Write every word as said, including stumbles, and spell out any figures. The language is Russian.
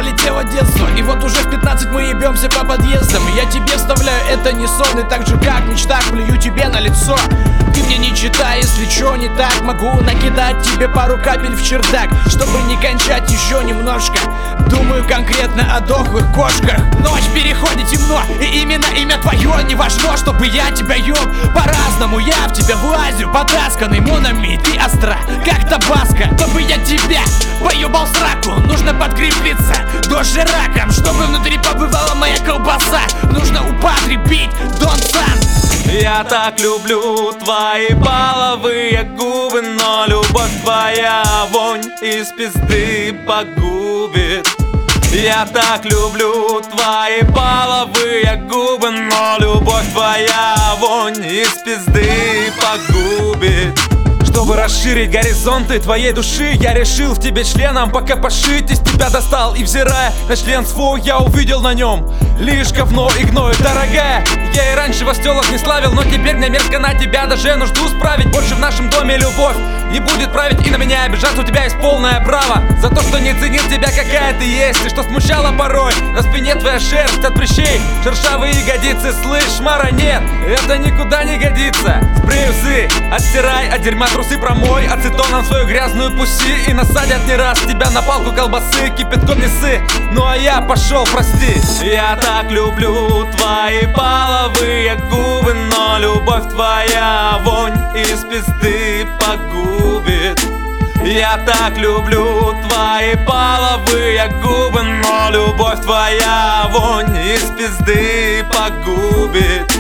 пролетело детство, и вот уже в пятнадцать мы ебемся по подъездам. И я тебе вставляю, это не сон, и так же как в мечтах плюю тебе на лицо. Ты мне не читай, если чё не так, могу накидать тебе пару капель в чердак, чтобы не кончать еще немножко. Думаю конкретно о дохлых кошках. Ночь переходит темно, и именно имя твое не важно, чтобы я тебя ёб. По-разному я в тебя влазю, потасканный монами, ты остра, как табаско. Чтобы я тебя поебал в сраку, нужно подкрепиться дошираком, чтобы внутри побывала моя колбаса. Нужно употребить Дон Сан. Я так люблю твои половые губы, но любовь твоя вонь из пизды погубит. Я так люблю твои половые губы, но любовь твоя вонь из пизды погубит. Чтобы расширить горизонты твоей души, я решил в тебе членом пока пошить. Из тебя достал и, взирая на член свой, я увидел на нем лишь говно и гной. Дорогая, я и раньше вас тёлок не славил, но теперь мне мерзко на тебя даже нужду справить. Больше в нашем доме любовь не будет править, и на меня обижаться у тебя есть полное право. За то, что не ценил тебя какая ты есть, и что смущало порой на спине твоя шерсть от прыщей, шершавые ягодицы. Слышь, Мара, нет, это никуда не годится. Спрей усы, оттирай от дерьма трусы, промой ацетоном свою грязную пуси, и насадят не раз тебя на палку колбасы, кипятком не ссы. Ну а я пошел, прости. Я так люблю твои половые губы, но любовь твоя вонь из пизды погубит. Я так люблю твои половые губы, но любовь твоя вонь из пизды погубит.